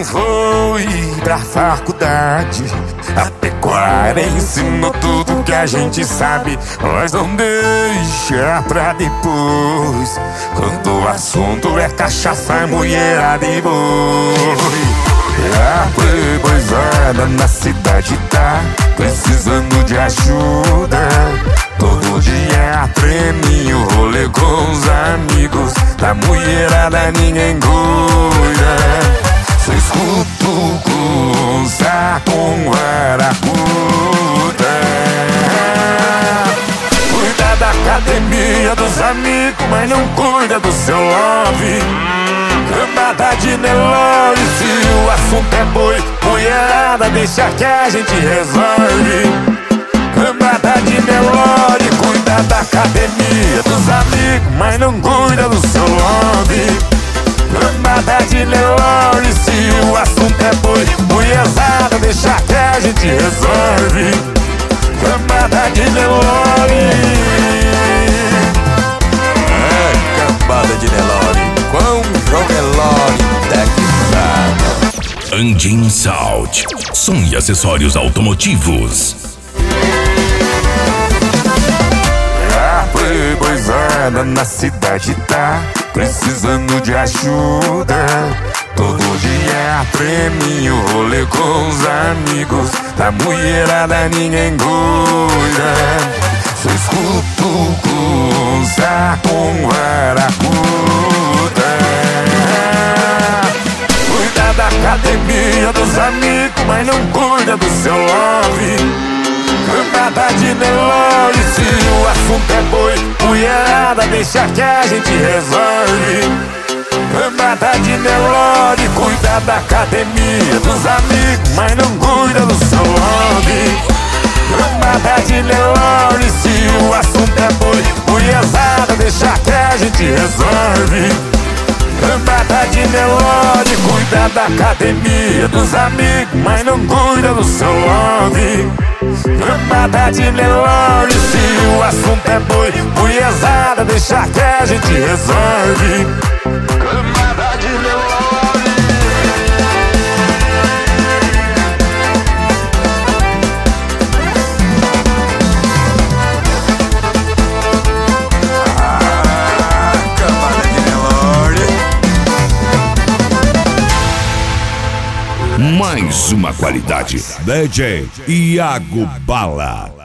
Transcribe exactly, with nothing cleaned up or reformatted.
foi pra faculdade. A pecuária ensinou tudo que a gente sabe, mas não deixa pra depois. Quando o assunto é cachaça, mulherada e boi. A playboyzada na cidade tá precisando de ajuda. Todo dia treminho, rolê com os amigos. Da mulherada ninguém cuida. Só escuto coça com aracuda. Cuida da academia dos amigos, mas não cuida do seu love. Cambada de Nelore, se o assunto é boi, mulherada, deixa que a gente resolve. Cambada de Nelore, cuida da academia dos amigos, mas não cuida do seu love. Cambada de Nelore, se o assunto é boi, mulherada, deixa que a gente resolve. Cambada de Nelore. É, cambada de Nelore, quão João Nelore texano. Andim Salt, som e acessórios automotivos. A playboyzada na cidade tá precisando de ajuda. Todo dia treminho, rolê com os amigos. Da mulherada ninguém cuida. Só escuto coça com aracuda. Cuida da academia dos amigos, mas não cuida do seu love. Cambada de Nelore, se o assunto é boi, mulherada, deixa que a gente resolve. Cambada de Nelore, cuida da academia dos amigos, mas não cuida do seu love. Cambada de Nelore, se o assunto é boi, mulherada, deixa que a gente resolve. Cambada de Nelore, cuida da academia dos amigos, mas não cuida do seu love. Cambada de Nelore, se o assunto é boi, mulherada, deixa que a gente resolve. Cambada de Nelore. Ah, cambada de Nelore. Mais uma qualidade. D J Iago Bala.